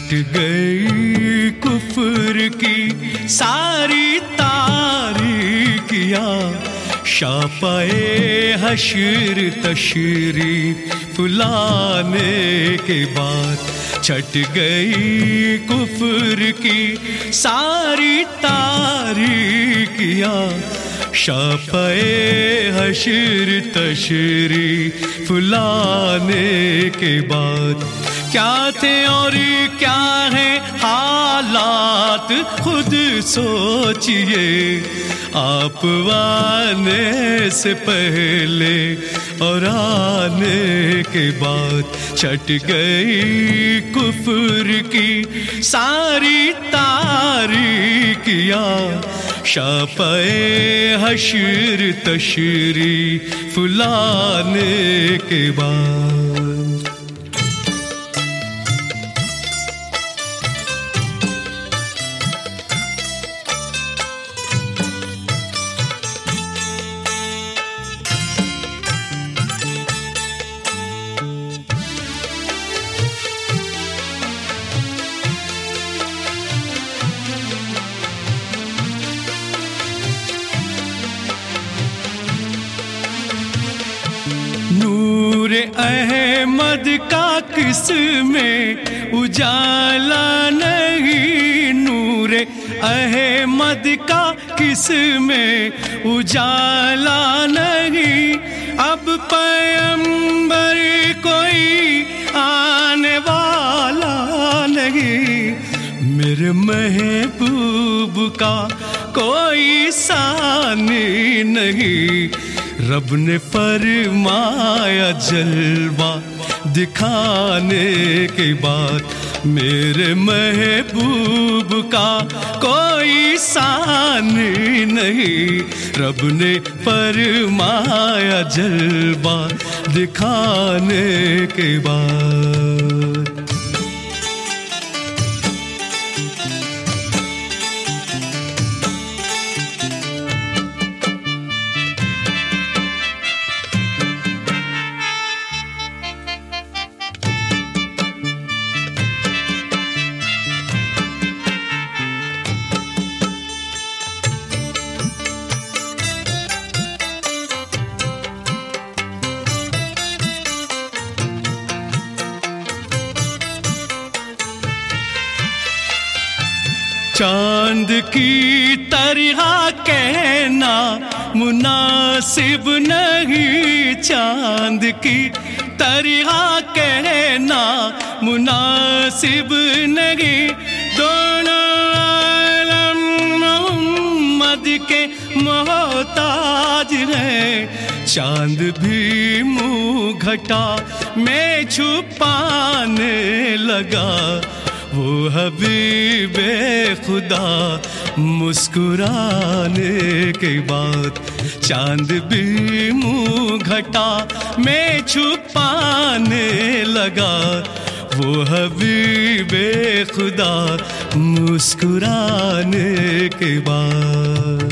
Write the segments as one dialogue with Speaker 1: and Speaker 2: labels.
Speaker 1: छट गई कुफ्र की सारी तारीकियां, शापाए हश्र तशरीफ फुलाने के बाद छट गई कुफ्र की सारी तारीकियां, शापाए हश्र तशरीफ फुलाने के बाद। क्या थे और क्या है हालात खुद सोचिए, आप आने से पहले और आने के बाद छट गई कुफ्र की सारी तारीकियां, शापाए हश्र तशरीफ फुलाने के बाद। नूरे अहमद का किस में उजाला नहीं, नूरे अहमद का किस में उजाला नहीं, अब पैगंबर कोई आने वाला नहीं, मेरे महबूब का कोई सानी नहीं, रब ने फरमाया जलवा दिखाने के बाद, मेरे महबूब का कोई सानी नहीं, रब ने फरमाया जलवा दिखाने के बाद। चांद की तरह कहना मुनासिब नहीं, चांद की तरह कहना मुनासिब नहीं, दोनों आलम मोहम्मद के मोहताज हैं, चांद भी मुँह घटा में छुपाने लगा, वो हबीबे खुदा मुस्कुराने के बाद, चांद भी मुँह घटा में छुपाने लगा, वो हबीबे खुदा मुस्कुराने के बाद।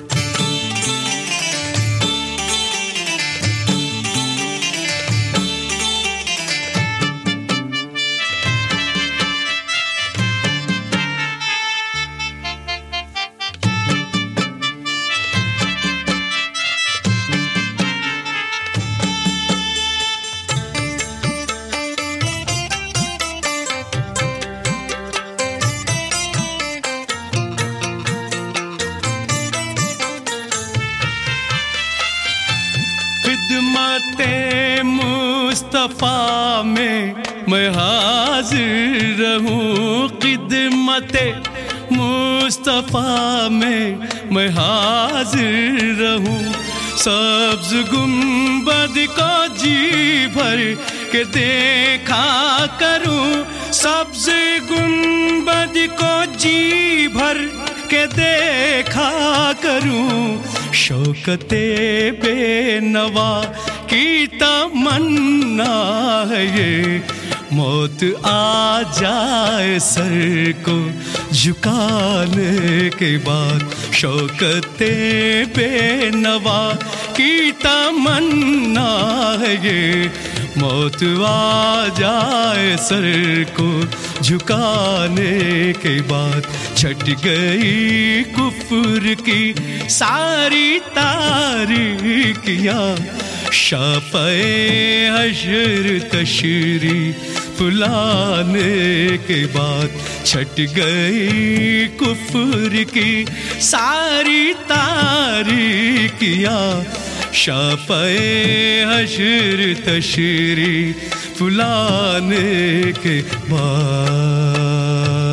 Speaker 1: मुस्तफा में मैं हाजिर रहूं, खिदमते मुस्तफा में मैं हाजिर रहूं, सब्ज गुंबद को जी भर के देखा करूं, सब्ज गुंबद को जी भर के देखा करूं, शौकते बेनवा की तमन्ना है ये, मौत आ जाए सर को झुकाने के बाद, शौकते बेनवा की तमन्ना है ये, मौत आ जाए सर को झुकाने के बाद, छट गई कुफ्र की सारी तारीकियां, शाफ़े हश्र तशरी फुलाने के बाद, छट गई कुफ्र की सारी तारीकियां, शाफ़े हश्र तशरी फुलाने के बाद।